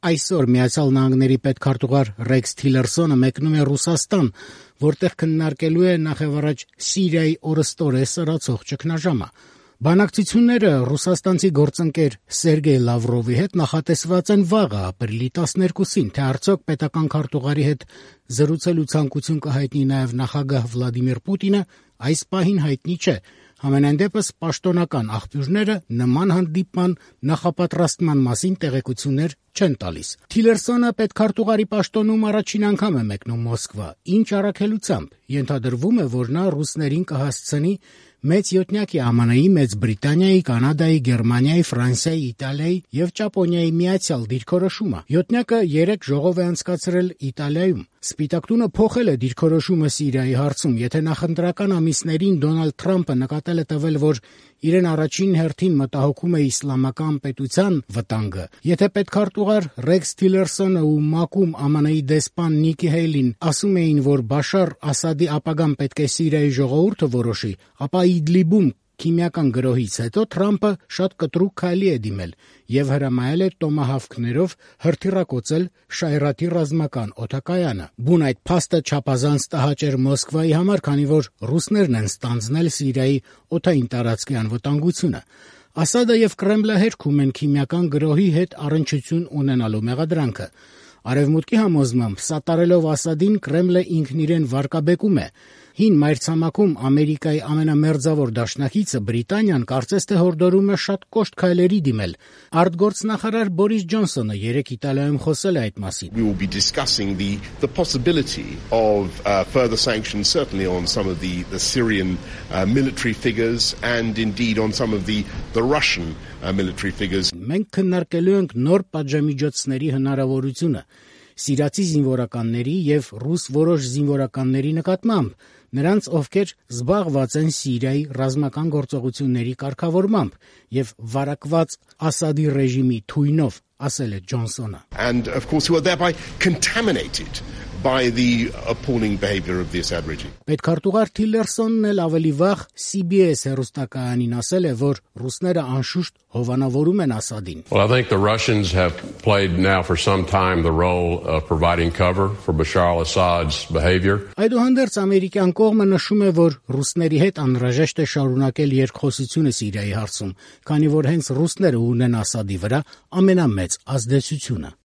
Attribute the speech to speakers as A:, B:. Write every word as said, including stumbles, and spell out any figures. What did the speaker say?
A: Այսօր Միացյալ Նահանգների պետքարտուղար Ռեքս Թիլերսոնը մեկնում է Ռուսաստան, որտեղ քննարկելու է նախևառաջ Սիրիայի օրըստօրե սրացող ճգնաժամը։ Բանակցությունները ռուսաստանցի գործընկեր Սերգեյ Լավրովի հետ նախատեսված են վաղը, ապրիլի տասներկուսին, թե արդյոք պետական քարտուղարի հետ զրուցելու ցանկություն կհայտնի նաև նախագահ Վլադիմիր Պուտինը, այս պահին հայտնի չէ։ Համենայն դեպս պաշտոնական աղբյուրները նման հանդիպման նախապատրաստման մասին տեղեկություններ չեն տալիս։ Թիլերսոնը պետքարտուղարի պաշտոնում առաջին անգամ է մեկնում Մոսկվա, ինչ առաքելությամբ։ Ենթադրվում է, որ նա ռուսներին կհասցնի մեծ յոթնյակի Է Մ Ն-ի, Մեծ Բրիտանիայի, Կանադայի, Գերմանիայի, Ֆրանսիայի, Իտալիայի եւ Ճապոնիայի միացյալ դիրքորոշումը։ Յոթնյակը երեք ժողով է անցկացրել Իտալիայում։ Սպիտակ տունը փոխել է դիրքորոշումը Սիրիայի հարցում, եթե նախընտրական ամիսներին Դոնալդ Թրամփը նկատել է տվել, որ իրեն առաջին հերթին մտահոգում է իսլամական պետության վտանգը, եթե պետքարտուղար Ռեքս Թիլերսոնը ու ՄԱԿ-ում Է Մ Ն-ի դեսպան Նիկի Հեյլին ասում էին, որ Բաշար Ասադի ապագան պետք է Սիրիայի ժողովուրդը որոշի, ապա Իդլիբում քիմիական գրոհից հետո Թրամփը շատ կտրուկ քայլի է դիմել եւ հրամայել է տոմահավքներով հրթիռակոծել Շայրաթի ռազմական օդակայանը։ Բուն այդ փաստը չափազանց տհաճ էր Մոսկվայի համար, քանի որ ռուսներն են ստանձնել Սիրիայի օդային տարածքի անվտանգությունը։ Ասադը եւ Կրեմլը հերքում են քիմիական գրոհի հետ առնչություն ունենալու մեղադրանքը։ Արևմուտքի համոզմամբ, սատարելով Ասադին, Կրեմլը ինքն իրեն վարկաբեկում է։ Հին մայրցամաքում Ամերիկայի ամենամերձավոր դաշնակիցը Բրիտանիան կարծես թե հորդորում է շատ կոշտ քայլերի դիմել։ Արտգործնախարար Բորիս Ջոնսոնը երեկ Իտալիայում խոսել է այդ մասին։
B: We will be discussing the the possibility of uh, further sanctions, certainly on some of the the Syrian uh, military figures and indeed on some of the the Russian uh, military figures.
A: Մենք քննարկելու ենք նոր պատժամիջոցների հնարավորությունը սիրիացի զինվորականների եւ ռուս որոշ զինվորականների նկատմամբ, նրանց, ովքեր զբաղված են Սիրիայի ռազմական գործողությունների կարգավորմամբ եւ վարակված Ասադի ռեժիմի թույնով, ասել է Ջոնսոնը։
B: And of course who are thereby contaminated by the appalling behavior of the Assad regime.
A: Պետքարտուղար Թիլերսոնն էլ ավելի վաղ C B S հեռուստակայանին ասել է, որ ռուսները անշուշտ հովանավորում են Ասադին։
C: Well, I think the Russians have played now for some time the role of providing cover for Bashar al-Assad's behavior.
A: Այդուհանդերձ ամերիկյան կողմը նշում է, որ ռուսների հետ անհրաժեշտ է շարունակել երկխոսությունը Սիրիայի հարցում, քանի որ հենց ռուսները ունեն Ասադի վրա ամենամեծ ազդեցությունը։